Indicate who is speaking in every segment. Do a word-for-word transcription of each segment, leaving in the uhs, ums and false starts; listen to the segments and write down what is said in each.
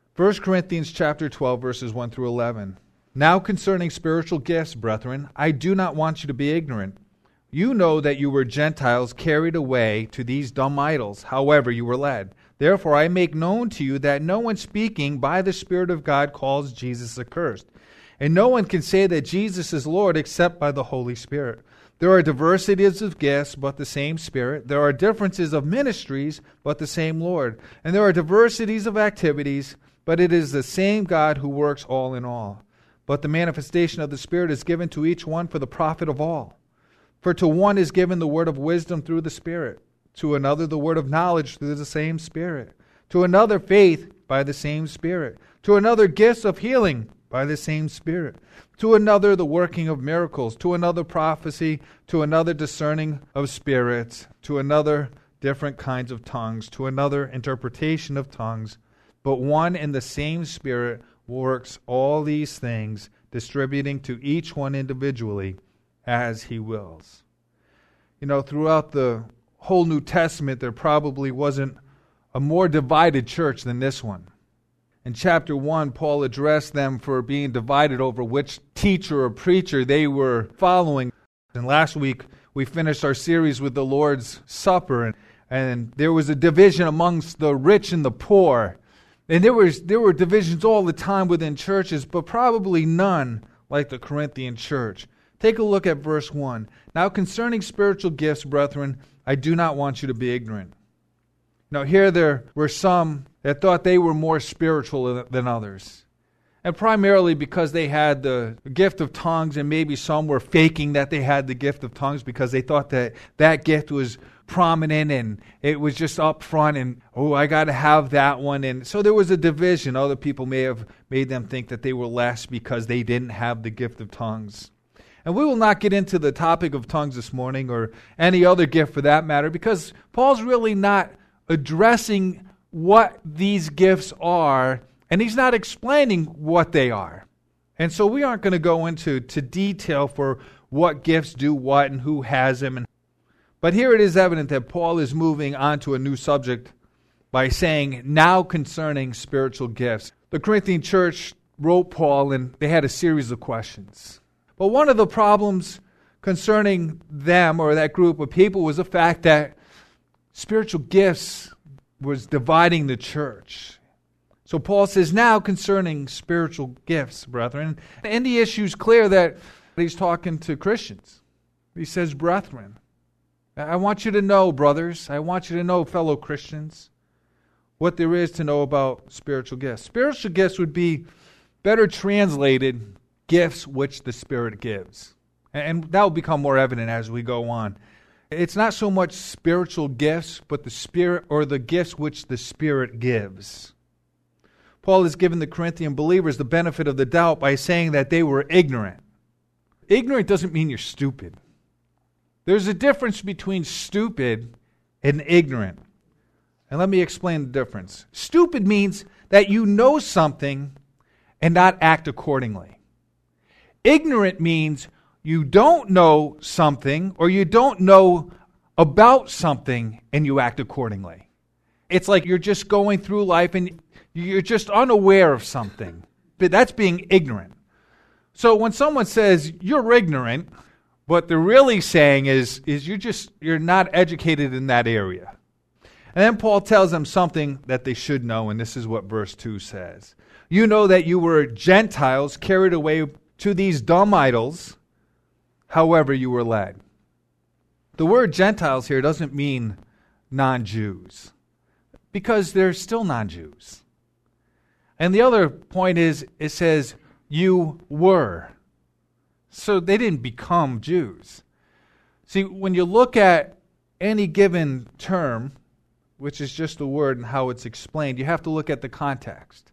Speaker 1: First Corinthians chapter twelve, verses one through eleven. Now concerning spiritual gifts, brethren, I do not want you to be ignorant. You know that you were Gentiles carried away to these dumb idols, however you were led. Therefore I make known to you that no one speaking by the Spirit of God calls Jesus accursed. And no one can say that Jesus is Lord except by the Holy Spirit. There are diversities of gifts, but the same Spirit. There are differences of ministries, but the same Lord. And there are diversities of activities, but it is the same God who works all in all. But the manifestation of the Spirit is given to each one for the profit of all. For to one is given the word of wisdom through the Spirit, to another the word of knowledge through the same Spirit, to another faith by the same Spirit, to another gifts of healing by the same Spirit, to another the working of miracles, to another prophecy, to another discerning of spirits, to another different kinds of tongues, to another interpretation of tongues. But one and the same Spirit works all these things, distributing to each one individually as He wills. You know, throughout the whole New Testament, there probably wasn't a more divided church than this one. In chapter one, Paul addressed them for being divided over which teacher or preacher they were following. And last week, we finished our series with the Lord's Supper, and, and there was a division amongst the rich and the poor. And there was there were divisions all the time within churches, but probably none like the Corinthian church. Take a look at verse one. Now concerning spiritual gifts, brethren, I do not want you to be ignorant. Now here there were some that thought they were more spiritual than others. And primarily because they had the gift of tongues, and maybe some were faking that they had the gift of tongues because they thought that that gift was prominent and it was just up front and, oh, I got to have that one. And so there was a division. Other people may have made them think that they were less because they didn't have the gift of tongues. And we will not get into the topic of tongues this morning or any other gift for that matter, because Paul's really not addressing what these gifts are, and he's not explaining what they are. And so we aren't going to go into to detail for what gifts do what and who has them. And, but here it is evident that Paul is moving on to a new subject by saying, now concerning spiritual gifts. The Corinthian church wrote Paul, and they had a series of questions. But one of the problems concerning them or that group of people was the fact that spiritual gifts was dividing the church. So Paul says, now concerning spiritual gifts, brethren. And the issue is clear that he's talking to Christians. He says, brethren. I want you to know, brothers, I want you to know, fellow Christians, what there is to know about spiritual gifts. Spiritual gifts would be better translated gifts which the Spirit gives. And that will become more evident as we go on. It's not so much spiritual gifts, but the Spirit, or the gifts which the Spirit gives. Paul has given the Corinthian believers the benefit of the doubt by saying that they were ignorant. Ignorant doesn't mean you're stupid. There's a difference between stupid and ignorant. And let me explain the difference. Stupid means that you know something and not act accordingly. Ignorant means you don't know something or you don't know about something and you act accordingly. It's like you're just going through life and you're just unaware of something. But that's being ignorant. So when someone says you're ignorant, what they're really saying is, is you're just you're not educated in that area. And then Paul tells them something that they should know, and this is what verse two says. You know that you were Gentiles carried away to these dumb idols, however you were led. The word Gentiles here doesn't mean non-Jews, because they're still non-Jews. And the other point is, it says, you were. So they didn't become Jews. See, when you look at any given term, which is just a word and how it's explained, you have to look at the context.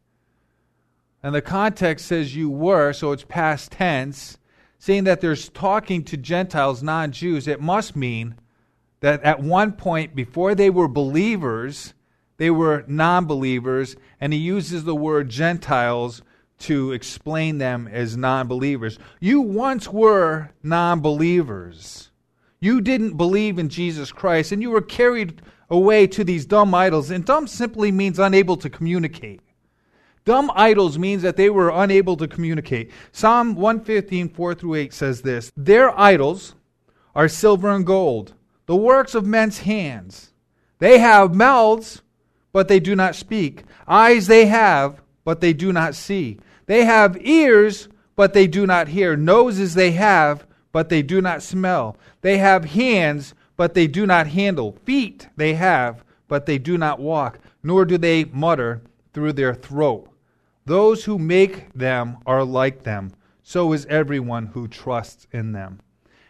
Speaker 1: And the context says you were, so it's past tense, saying that there's talking to Gentiles, non-Jews. It must mean that at one point before they were believers, they were non-believers, and he uses the word Gentiles to explain them as non-believers. You once were non-believers. You didn't believe in Jesus Christ, and you were carried away to these dumb idols. And dumb simply means unable to communicate. Dumb idols means that they were unable to communicate. Psalm one fifteen, four through eight says this, their idols are silver and gold, the works of men's hands. They have mouths, but they do not speak. Eyes they have, but they do not see. They have ears, but they do not hear. Noses they have, but they do not smell. They have hands, but they do not handle. Feet they have, but they do not walk, nor do they mutter through their throat. Those who make them are like them. So is everyone who trusts in them.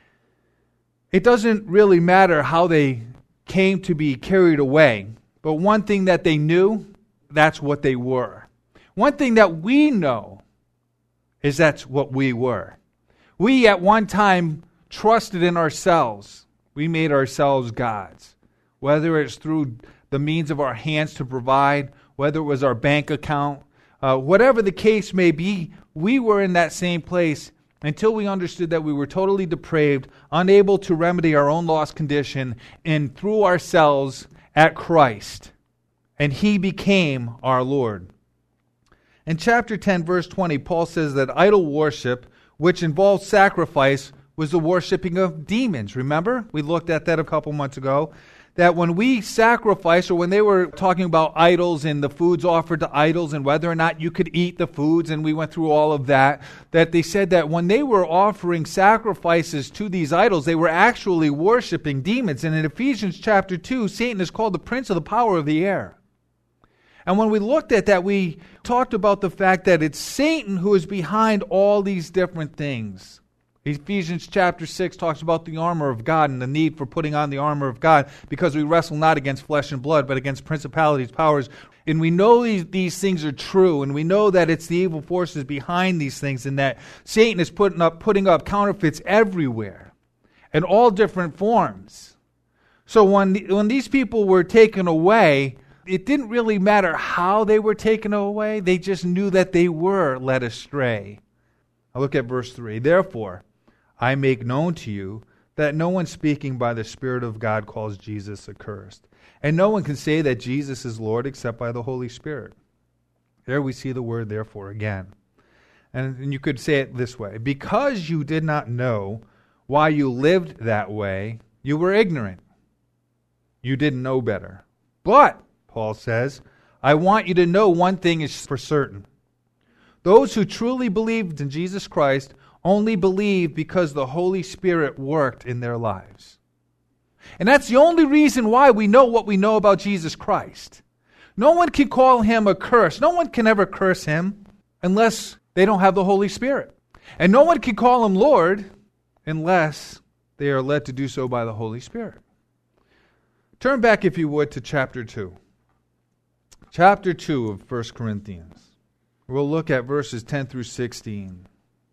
Speaker 1: It doesn't really matter how they came to be carried away, but one thing that they knew, that's what they were. One thing that we know is that's what we were. We at one time trusted in ourselves. We made ourselves gods. Whether it's through the means of our hands to provide, whether it was our bank account, uh, whatever the case may be, we were in that same place until we understood that we were totally depraved, unable to remedy our own lost condition, and threw ourselves at Christ. And He became our Lord. In chapter ten, verse twenty, Paul says that idol worship, which involves sacrifice, was the worshiping of demons. Remember? We looked at that a couple months ago. That when we sacrifice, or when they were talking about idols and the foods offered to idols and whether or not you could eat the foods, and we went through all of that, that they said that when they were offering sacrifices to these idols, they were actually worshiping demons. And in Ephesians chapter two, Satan is called the prince of the power of the air. And when we looked at that, we talked about the fact that it's Satan who is behind all these different things. Ephesians chapter six talks about the armor of God and the need for putting on the armor of God because we wrestle not against flesh and blood, but against principalities, powers. And we know these, these things are true, and we know that it's the evil forces behind these things, and that Satan is putting up, putting up counterfeits everywhere in all different forms. So when, when these people were taken away, it didn't really matter how they were taken away. They just knew that they were led astray. Now look at verse three. Therefore, I make known to you that no one speaking by the Spirit of God calls Jesus accursed. And no one can say that Jesus is Lord except by the Holy Spirit. There we see the word therefore again. And, and you could say it this way. Because you did not know why you lived that way, you were ignorant. You didn't know better. But, Paul says, I want you to know one thing is for certain. Those who truly believed in Jesus Christ only believed because the Holy Spirit worked in their lives. And that's the only reason why we know what we know about Jesus Christ. No one can call Him a curse. No one can ever curse Him unless they don't have the Holy Spirit. And no one can call Him Lord unless they are led to do so by the Holy Spirit. Turn back, if you would, to chapter two. Chapter two of First Corinthians. We'll look at verses ten through sixteen.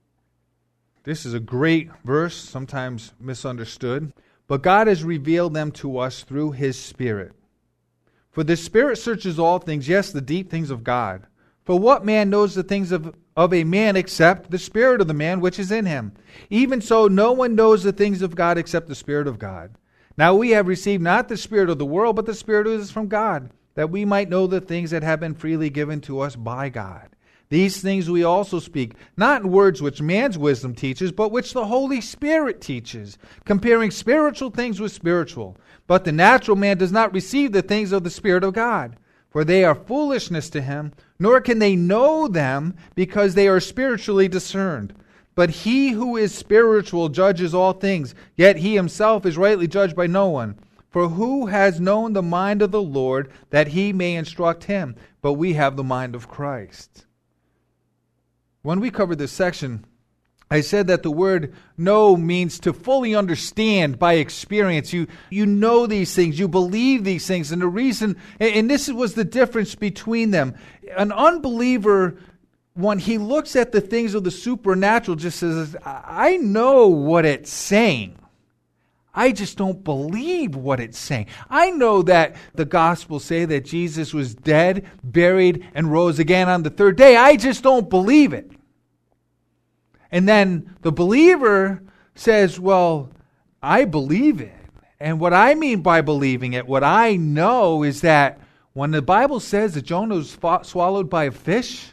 Speaker 1: This is a great verse, sometimes misunderstood. But God has revealed them to us through His Spirit. For the Spirit searches all things, yes, the deep things of God. For what man knows the things of, of a man except the Spirit of the man which is in him? Even so, no one knows the things of God except the Spirit of God. Now we have received not the spirit of the world, but the Spirit who is from God, that we might know the things that have been freely given to us by God. These things we also speak, not in words which man's wisdom teaches, but which the Holy Spirit teaches, comparing spiritual things with spiritual. But the natural man does not receive the things of the Spirit of God, for they are foolishness to him, nor can they know them, because they are spiritually discerned. But he who is spiritual judges all things, yet he himself is rightly judged by no one. For who has known the mind of the Lord, that he may instruct him? But we have the mind of Christ. When we covered this section, I said that the word know means to fully understand by experience. You, you know these things, you believe these things, and the reason, and this was the difference between them. An unbeliever, when he looks at the things of the supernatural, just says, I know what it's saying. I just don't believe what it's saying. I know that the Gospels say that Jesus was dead, buried, and rose again on the third day. I just don't believe it. And then the believer says, well, I believe it. And what I mean by believing it, what I know is that When the Bible says that Jonah was fo- swallowed by a fish,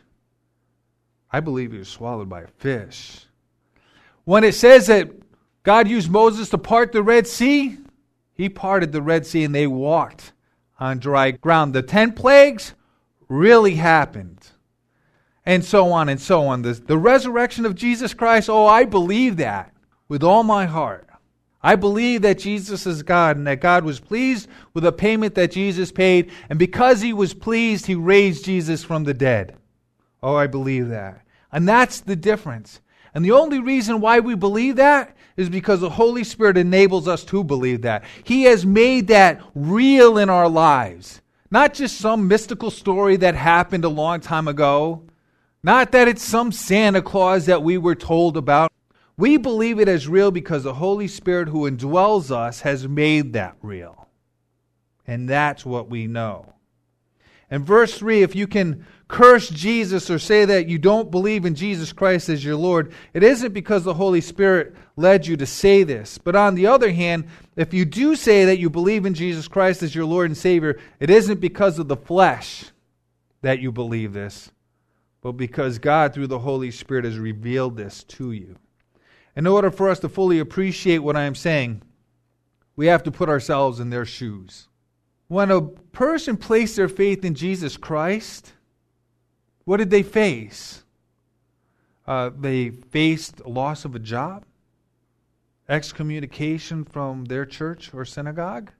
Speaker 1: I believe he was swallowed by a fish. When it says that God used Moses to part the Red Sea, he parted the Red Sea and they walked on dry ground. The ten plagues really happened. And so on and so on. The, the resurrection of Jesus Christ, oh, I believe that with all my heart. I believe that Jesus is God and that God was pleased with the payment that Jesus paid. And because he was pleased, he raised Jesus from the dead. Oh, I believe that. And that's the difference. And the only reason why we believe that is because the Holy Spirit enables us to believe that. He has made that real in our lives. Not just some mystical story that happened a long time ago. Not that it's some Santa Claus that we were told about. We believe it as real because the Holy Spirit who indwells us has made that real. And that's what we know. In verse three, if you can curse Jesus or say that you don't believe in Jesus Christ as your Lord, it isn't because the Holy Spirit led you to say this. But on the other hand, if you do say that you believe in Jesus Christ as your Lord and Savior, it isn't because of the flesh that you believe this, but because God, through the Holy Spirit, has revealed this to you. In order for us to fully appreciate what I am saying, we have to put ourselves in their shoes. When a person placed their faith in Jesus Christ, what did they face? Uh, they faced loss of a job, excommunication from their church or synagogue,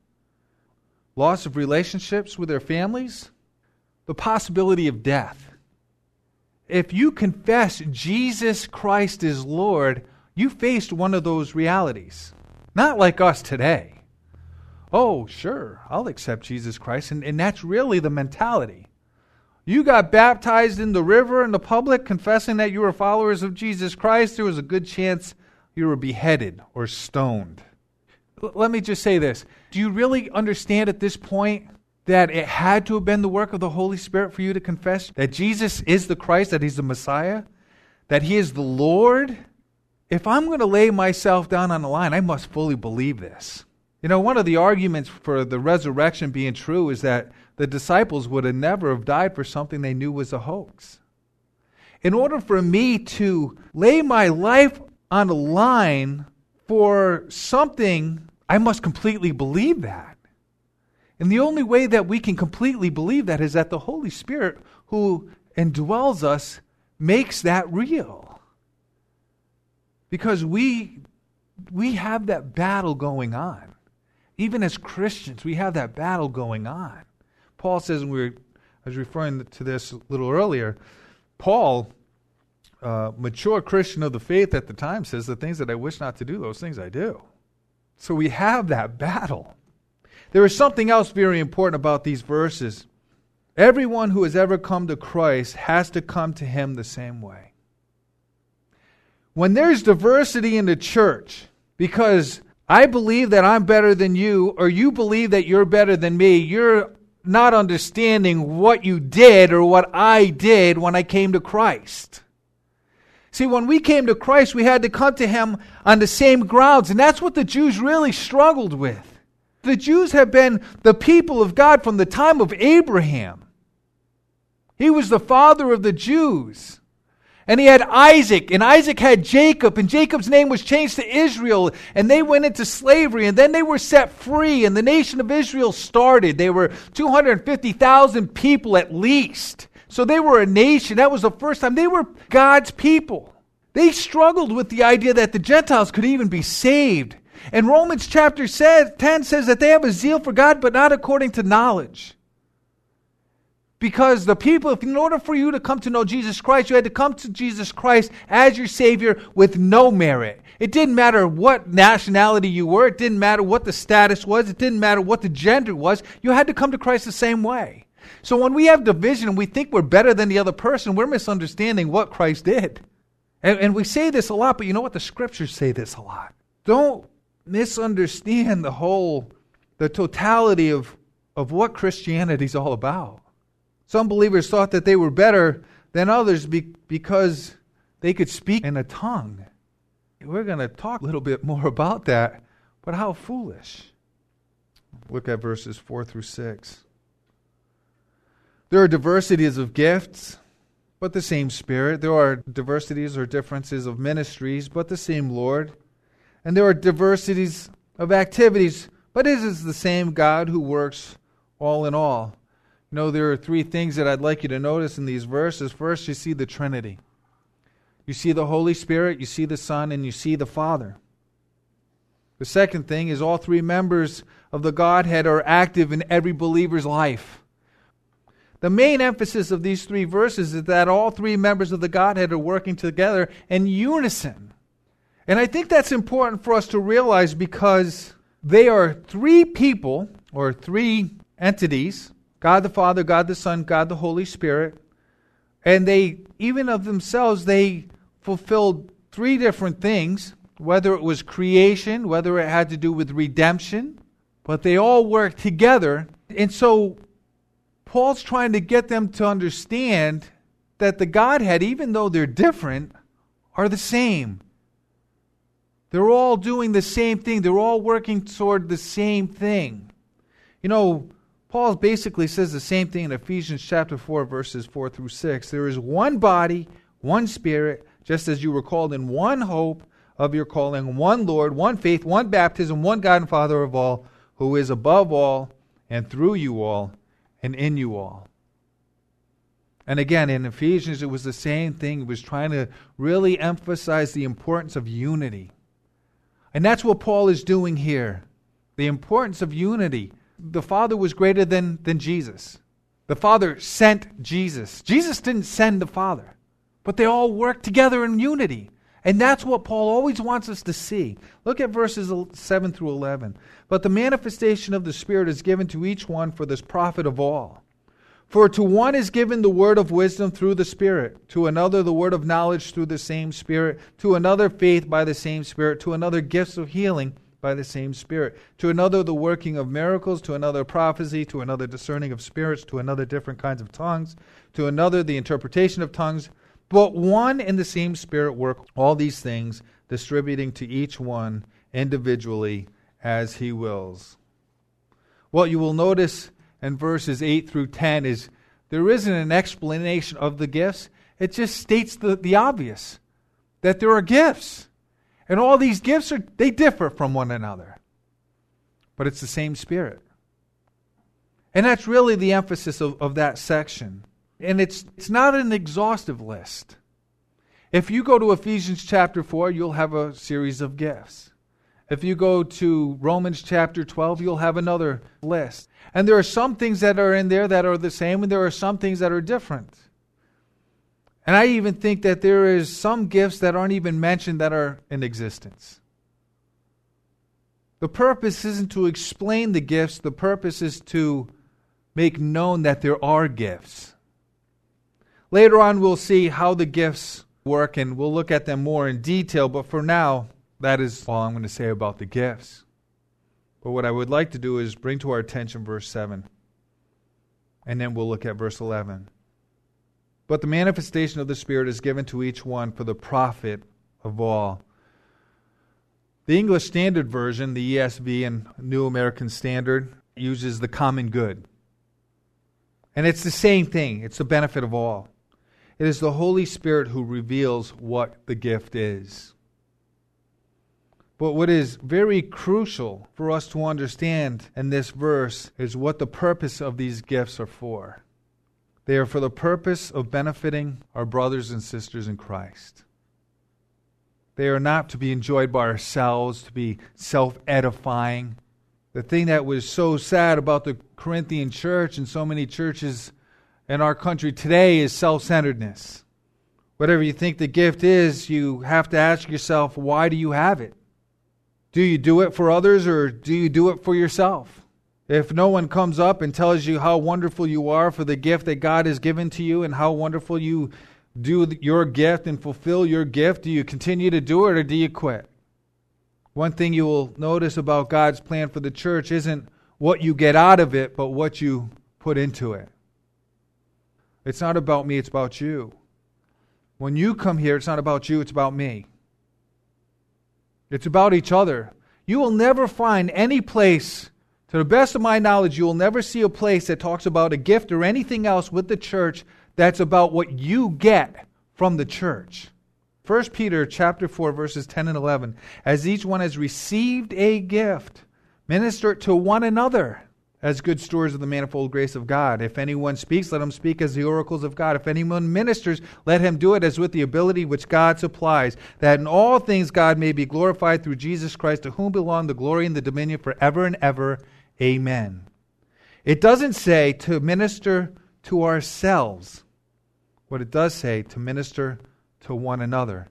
Speaker 1: loss of relationships with their families, the possibility of death. If you confess Jesus Christ is Lord, you faced one of those realities. Not like us today. Oh, sure, I'll accept Jesus Christ. And, and that's really the mentality. You got baptized in the river in the public, confessing that you were followers of Jesus Christ. There was a good chance you were beheaded or stoned. L- let me just say this. Do you really understand at this point that it had to have been the work of the Holy Spirit for you to confess that Jesus is the Christ, that he's the Messiah, that he is the Lord? If I'm going to lay myself down on the line, I must fully believe this. You know, one of the arguments for the resurrection being true is that the disciples would have never have died for something they knew was a hoax. In order for me to lay my life on the line for something, I must completely believe that. And the only way that we can completely believe that is that the Holy Spirit who indwells us makes that real. Because we, we have that battle going on. Even as Christians, we have that battle going on. Paul says, and we were, I was referring to this a little earlier, Paul, uh, mature Christian of the faith at the time, says, the things that I wish not to do, those things I do. So we have that battle. There is something else very important about these verses. Everyone who has ever come to Christ has to come to him the same way. When there's diversity in the church, because I believe that I'm better than you, or you believe that you're better than me, you're not understanding what you did or what I did when I came to Christ. See, when we came to Christ, we had to come to him on the same grounds, and that's what the Jews really struggled with. The Jews have been the people of God from the time of Abraham. He was the father of the Jews. And he had Isaac, and Isaac had Jacob, and Jacob's name was changed to Israel, and they went into slavery, and then they were set free, and the nation of Israel started. They were two hundred fifty thousand people at least. So they were a nation. That was the first time. They were God's people. They struggled with the idea that the Gentiles could even be saved. And Romans chapter ten says that they have a zeal for God, but not according to knowledge. Because the people, if in order for you to come to know Jesus Christ, you had to come to Jesus Christ as your Savior with no merit. It didn't matter what nationality you were. It didn't matter what the status was. It didn't matter what the gender was. You had to come to Christ the same way. So when we have division and we think we're better than the other person, we're misunderstanding what Christ did. And, and we say this a lot, but you know what? The Scriptures say this a lot. Don't misunderstand the whole, the totality of, of what Christianity is all about. Some believers thought that they were better than others be, because they could speak in a tongue. We're going to talk a little bit more about that, but how foolish. Look at verses four through six. There are diversities of gifts, but the same Spirit. There are diversities or differences of ministries, but the same Lord. And there are diversities of activities, but it is the same God who works all in all. You know, there are three things that I'd like you to notice in these verses. First, you see the Trinity. You see the Holy Spirit, you see the Son, and you see the Father. The second thing is all three members of the Godhead are active in every believer's life. The main emphasis of these three verses is that all three members of the Godhead are working together in unison. And I think that's important for us to realize because they are three people or three entities, God the Father, God the Son, God the Holy Spirit, and they, even of themselves, they fulfilled three different things, whether it was creation, whether it had to do with redemption, but they all work together. And so Paul's trying to get them to understand that the Godhead, even though they're different, are the same. They're all doing the same thing. They're all working toward the same thing. You know, Paul basically says the same thing in Ephesians chapter four, verses four through six. There is one body, one Spirit, just as you were called in one hope of your calling, one Lord, one faith, one baptism, one God and Father of all, who is above all and through you all and in you all. And again, in Ephesians, it was the same thing. It was trying to really emphasize the importance of unity. And that's what Paul is doing here. The importance of unity. The Father was greater than, than Jesus. The Father sent Jesus. Jesus didn't send the Father. But they all work together in unity. And that's what Paul always wants us to see. Look at verses seven through eleven. But the manifestation of the Spirit is given to each one for this profit of all. For to one is given the word of wisdom through the Spirit, to another the word of knowledge through the same Spirit, to another faith by the same Spirit, to another gifts of healing by the same Spirit, to another the working of miracles, to another prophecy, to another discerning of spirits, to another different kinds of tongues, to another the interpretation of tongues. But one and the same Spirit work all these things, distributing to each one individually as He wills. What you will notice in verses eight through ten is there isn't an explanation of the gifts. It just states the, the obvious, that there are gifts. And all these gifts, are they differ from one another. But it's the same Spirit. And that's really the emphasis of, of that section. And it's it's not an exhaustive list. If you go to Ephesians chapter four, you'll have a series of gifts. If you go to Romans chapter twelve, you'll have another list. And there are some things that are in there that are the same, and there are some things that are different. And I even think that there is some gifts that aren't even mentioned that are in existence. The purpose isn't to explain the gifts. The purpose is to make known that there are gifts. Later on, we'll see how the gifts work, and we'll look at them more in detail. But for now, that is all I'm going to say about the gifts. But what I would like to do is bring to our attention verse seven. And then we'll look at verse eleven. But the manifestation of the Spirit is given to each one for the profit of all. The English Standard Version, the E S V and New American Standard, uses the common good. And it's the same thing. It's the benefit of all. It is the Holy Spirit who reveals what the gift is. But what is very crucial for us to understand in this verse is what the purpose of these gifts are for. They are for the purpose of benefiting our brothers and sisters in Christ. They are not to be enjoyed by ourselves, to be self-edifying. The thing that was so sad about the Corinthian church and so many churches in our country today is self-centeredness. Whatever you think the gift is, you have to ask yourself, why do you have it? Do you do it for others or do you do it for yourself? If no one comes up and tells you how wonderful you are for the gift that God has given to you and how wonderful you do your gift and fulfill your gift, do you continue to do it or do you quit? One thing you will notice about God's plan for the church isn't what you get out of it, but what you put into it. It's not about me, it's about you. When you come here, it's not about you, it's about me. It's about each other. You will never find any place To the best of my knowledge, you will never see a place that talks about a gift or anything else with the church that's about what you get from the church. First Peter chapter four, verses ten and eleven. As each one has received a gift, minister it to one another as good stewards of the manifold grace of God. If anyone speaks, let him speak as the oracles of God. If anyone ministers, let him do it as with the ability which God supplies, that in all things God may be glorified through Jesus Christ, to whom belong the glory and the dominion forever and ever. Amen. It doesn't say to minister to ourselves. What it does say, to minister to one another.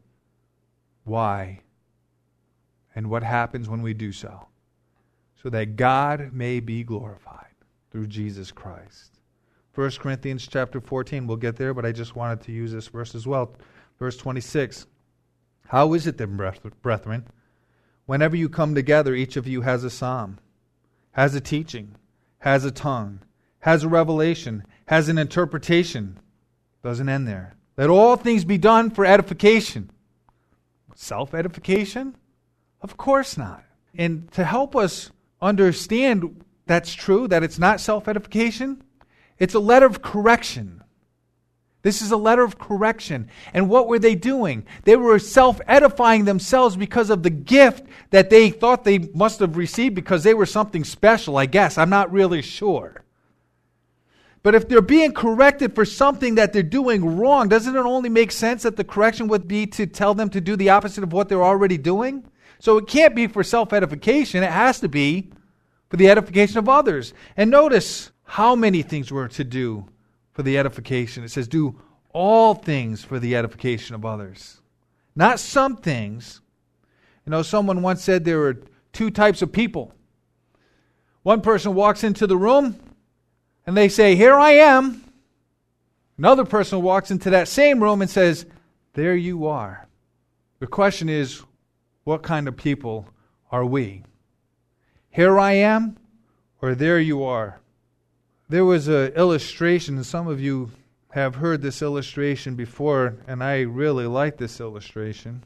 Speaker 1: Why? And what happens when we do so? So that God may be glorified through Jesus Christ. First Corinthians chapter fourteen, we'll get there, but I just wanted to use this verse as well. Verse twenty-six. How is it then, brethren, whenever you come together, each of you has a psalm, has a teaching, has a tongue, has a revelation, has an interpretation. Doesn't end there. Let all things be done for edification. Self-edification? Of course not. And to help us understand that's true, that it's not self-edification, it's a letter of correction. This is a letter of correction. And what were they doing? They were self-edifying themselves because of the gift that they thought they must have received because they were something special, I guess. I'm not really sure. But if they're being corrected for something that they're doing wrong, doesn't it only make sense that the correction would be to tell them to do the opposite of what they're already doing? So it can't be for self-edification. It has to be for the edification of others. And notice how many things we're to do for the edification. It says, do all things for the edification of others. Not some things. You know, someone once said there were two types of people. One person walks into the room and they say, here I am. Another person walks into that same room and says, there you are. The question is, what kind of people are we? Here I am, or there you are? There was an illustration, and some of you have heard this illustration before, and I really like this illustration.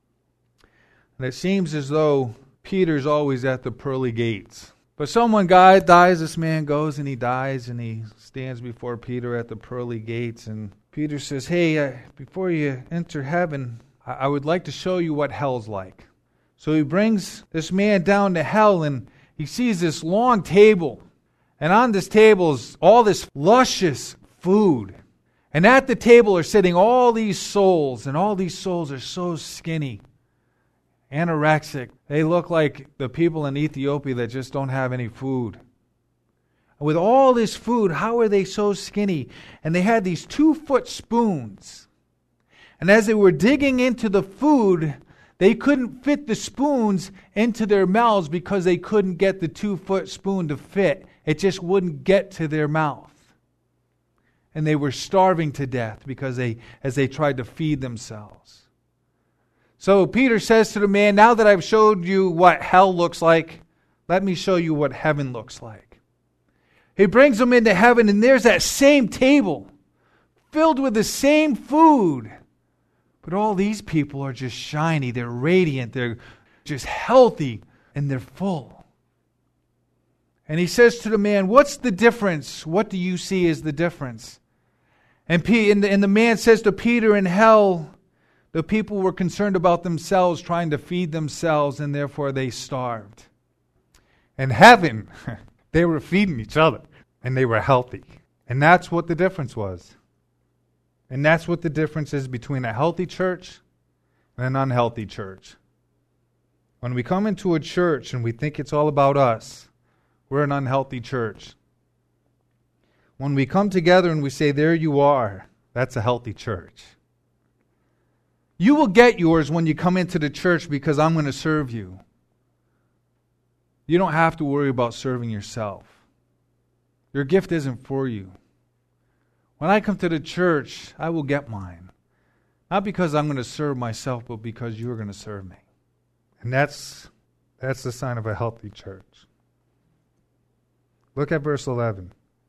Speaker 1: And it seems as though Peter's always at the pearly gates. But someone guy dies, this man goes and he dies, and he stands before Peter at the pearly gates, and Peter says, hey, uh, before you enter heaven, I-, I would like to show you what hell's like. So he brings this man down to hell, and he sees this long table. And on this table is all this luscious food. And at the table are sitting all these souls, and all these souls are so skinny, anorexic. They look like the people in Ethiopia that just don't have any food. With all this food, how are they so skinny? And they had these two-foot spoons. And as they were digging into the food, they couldn't fit the spoons into their mouths because they couldn't get the two-foot spoon to fit. It just wouldn't get to their mouth. And they were starving to death because they, as they tried to feed themselves. So Peter says to the man, now that I've showed you what hell looks like, let me show you what heaven looks like. He brings them into heaven, and there's that same table filled with the same food. But all these people are just shiny, they're radiant, they're just healthy, and they're full. And he says to the man, what's the difference? What do you see as the difference? And, P- and, the, and the man says to Peter, in hell, the people were concerned about themselves, trying to feed themselves, and therefore they starved. In heaven, they were feeding each other, and they were healthy. And that's what the difference was. And that's what the difference is between a healthy church and an unhealthy church. When we come into a church and we think it's all about us, we're an unhealthy church. When we come together and we say, there you are, that's a healthy church. You will get yours when you come into the church because I'm going to serve you. You don't have to worry about serving yourself. Your gift isn't for you. When I come to the church, I will get mine. Not because I'm going to serve myself, but because you're going to serve me. And that's, that's the sign of a healthy church. Look at verse eleven.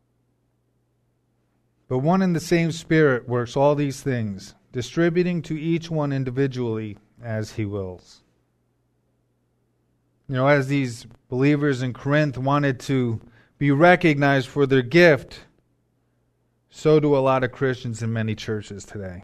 Speaker 1: But one and the same Spirit works all these things, distributing to each one individually as he wills. You know, as these believers in Corinth wanted to be recognized for their gift, so do a lot of Christians in many churches today.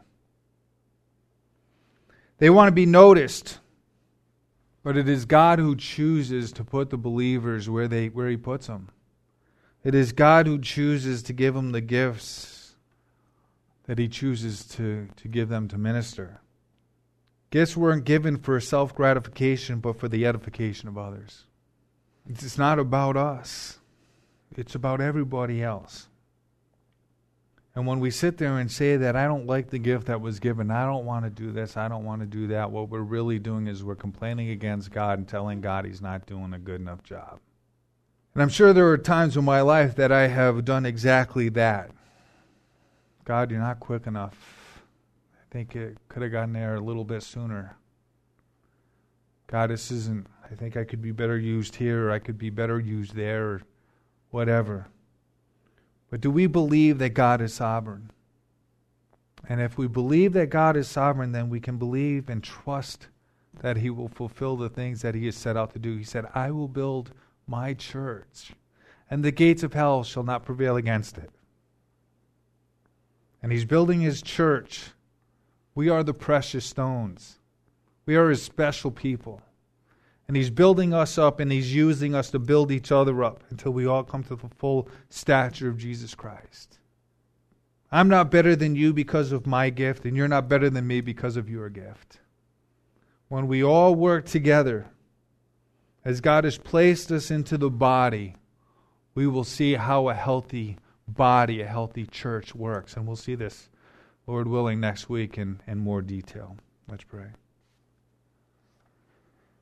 Speaker 1: They want to be noticed, but it is God who chooses to put the believers where they where He puts them. It is God who chooses to give them the gifts that He chooses to, to give them to minister. Gifts weren't given for self-gratification, but for the edification of others. It's not about us. It's about everybody else. And when we sit there and say that, I don't like the gift that was given, I don't want to do this, I don't want to do that, what we're really doing is we're complaining against God and telling God He's not doing a good enough job. And I'm sure there are times in my life that I have done exactly that. God, you're not quick enough. I think it could have gotten there a little bit sooner. God, this isn't, I think I could be better used here, or I could be better used there, or whatever. But do we believe that God is sovereign? And if we believe that God is sovereign, then we can believe and trust that He will fulfill the things that He has set out to do. He said, I will build my church, and the gates of hell shall not prevail against it. And He's building His church. We are the precious stones. We are His special people. And He's building us up, and He's using us to build each other up until we all come to the full stature of Jesus Christ. I'm not better than you because of my gift, and you're not better than me because of your gift. When we all work together, as God has placed us into the body, we will see how a healthy body, a healthy church works. And we'll see this, Lord willing, next week in, in more detail. Let's pray.